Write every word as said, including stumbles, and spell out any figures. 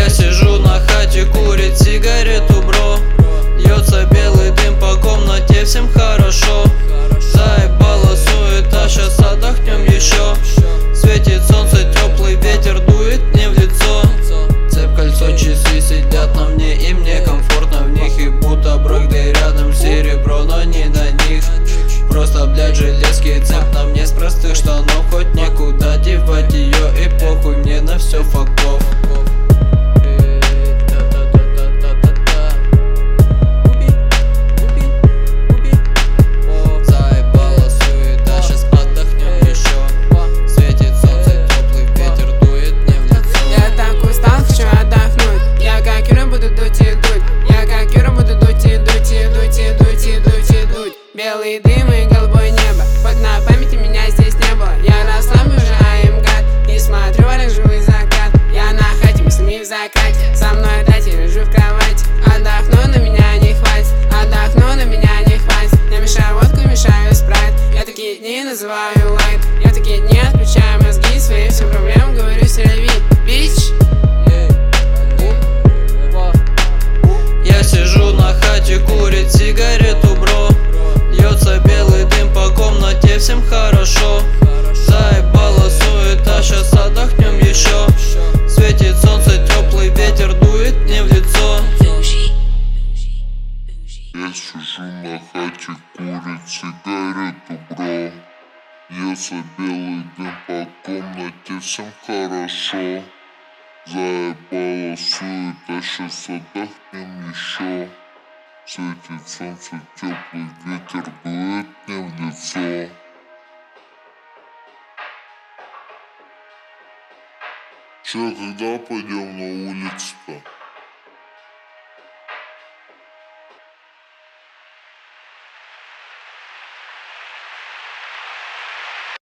сижу на хате, курит сигарету, бро. Льется белый дым по комнате, всем хорошо. Заебала суета, щас отдохнем еще. Светит солнце, теплый ветер дует мне в лицо. Цепь, кольцо, часы сидят на мне, и мне комфортно в них. И будто брокли рядом серебро, но не на них. Просто, блядь, железки, цепь на мне с простых штанов. Хоть некуда девать ее, и похуй мне на все, факов. Белый дым и голубое небо, хоть на памяти меня здесь не было. Я расслаблю уже, I am God, и смотрю оранжевый закат. Я на хате, мыслями в закате, со мной дайте, лежу в кровати. Отдохну, на меня не хватит, отдохну, на меня не хватит. Я мешаю водку, мешаю спрайт, я такие дни называю лайт. Я такие дни отключаю мозги свои, все проблемы говорю селяви, бич. Я сижу на хате, курит сигарету, бро. Льется белый дым по комнате, всем хорошо. Заебала суета, щас отдохнем еще. Светит солнце, теплый ветер дует мне в лицо. Я сижу на хате, курит сигарету, бро. Льется белый дым по комнате, всем хорошо. Заебала суета, щас отдохнем еще. Светит солнце, теплый ветер дует мне в лицо. Че, когда пойдем на улицу-то?